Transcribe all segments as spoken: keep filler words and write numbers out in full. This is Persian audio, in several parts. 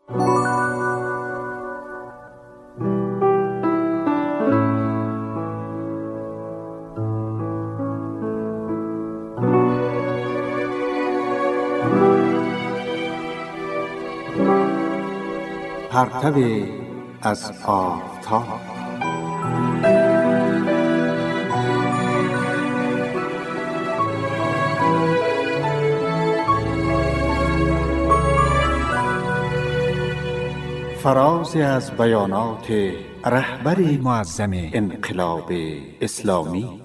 پرتو از آفتاب. فرازی از بیانات رهبر معظم انقلاب اسلامی.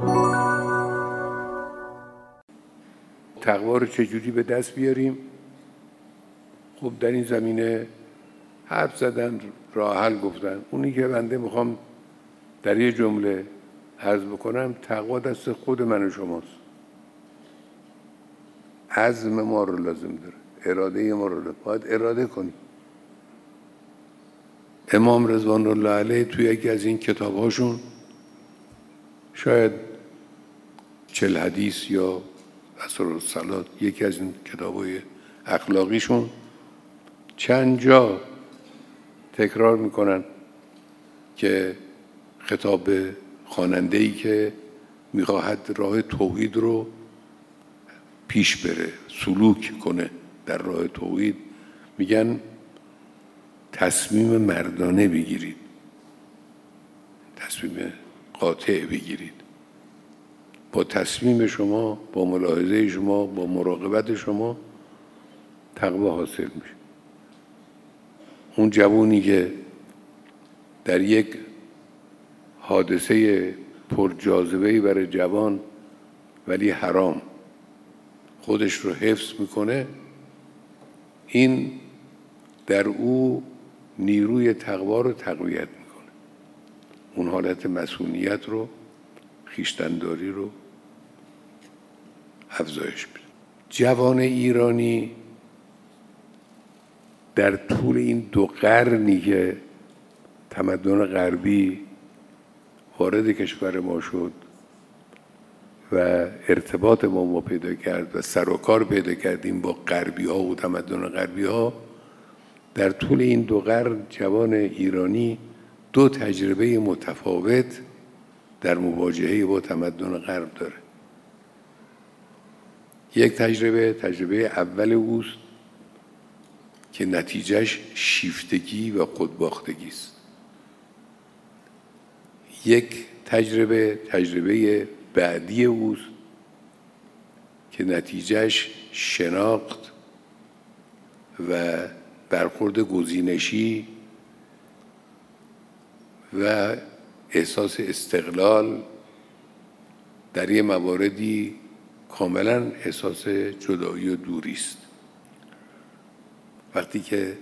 تقوا رو چجوری به دست بیاریم؟ خب در این زمینه حرف زدن، راه حل گفتن. اونی که بنده میخوام در یه جمله عرض بکنم، تقوا دست خود من و شماست. عزم ما رو لازم داره، اراده ما رو لازم. باید اراده کنیم. امام رضوان الله علیه توی یکی از این کتاب‌هاشون، شاید چل حدیث یا اسرارالصلات، یکی از این کتاب‌های اخلاقیشون، چند جا تکرار میکنن که خطاب به خواننده‌ای که میخواهد راه توحید رو پیش بره، سلوک کنه در راه توحید، میگن تصمیم مردانه بگیرید، تصمیم قاطع بگیرید. با تصمیم شما، با ملاحظه شما، با مراقبت شما تقوا حاصل میشه. اون جوونی که در یک حادثه پرجاذبه‌ای برای جوان ولی حرام خودش رو حفظ میکنه، این در او نیروی تقوا رو تقویت میکنه، اون حالت مسئولیت رو، خویشتن‌داری رو افزایش میده. جوان ایرانی در طول این دو قرنی که تمدن غربی وارد کشور ما شد و ارتباط با ما پیدا کرد و سر و کار پیدا کردیم با غربی ها و تمدن غربی ها، در طول این دو قرن جوان ایرانی دو تجربه متفاوت در مواجهه با تمدن غرب داره. یک تجربه، تجربه اول اوست که نتیجهش شیفتگی و خودباختگی است. یک تجربه، تجربه بعدی اوست که نتیجهش شناخت و برخورد گزینشی و احساس استقلال در یه مواردی کاملا احساس جدایی و دوری است. وقتی که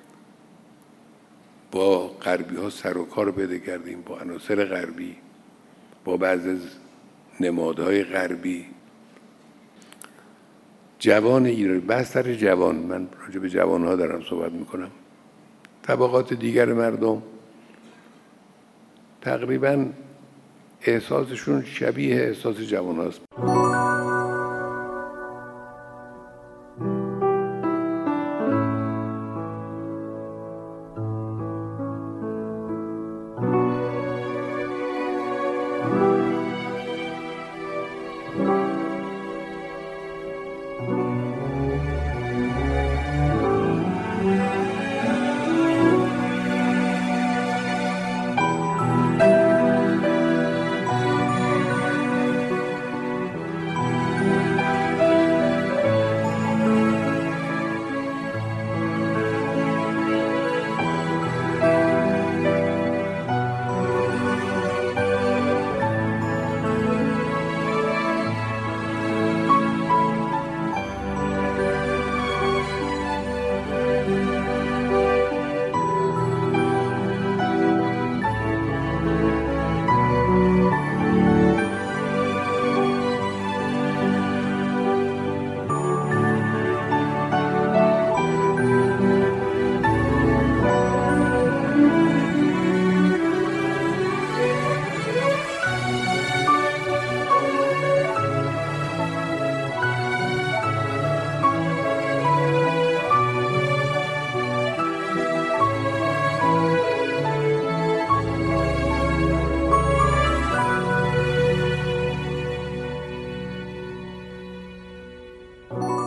با غربی ها سر و کار پیدا کردیم، با عناصر غربی، با بعضی از نمادهای غربی، جوان ایرانی، بس سر جوان، من راجع به جوان ها دارم صحبت میکنم، طبقات دیگر مردم تقریبا احساسشون شبیه احساس جوان هاست. باشید.